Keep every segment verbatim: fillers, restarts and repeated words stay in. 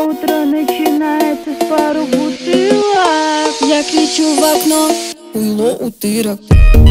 утро начинается с пару бутылок. Я кричу в окно: хуйло, утырок.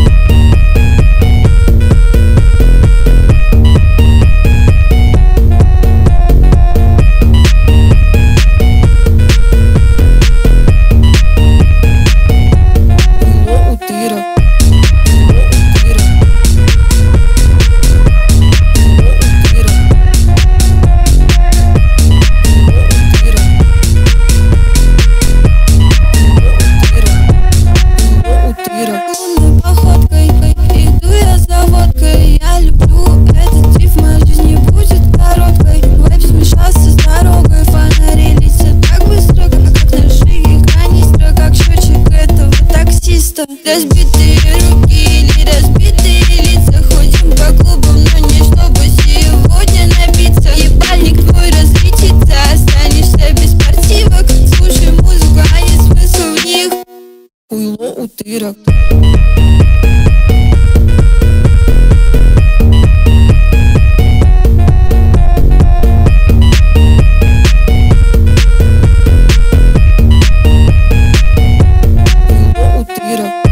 Походкой иду я за водкой. Я люблю этот риф, моя жизнь не будет короткой. Вайб смешался с дорогой, фонари летят так быстро, как ножи канистра, как счетчик этого таксиста. Разбитые руки или разбитые лица, ходим по клубам, но не чтобы сегодня напиться. Ебальник твой разлетится, останешься без спортивок. Слушай музыку, а не смысл в них. Хуйло, утырок. Утырок.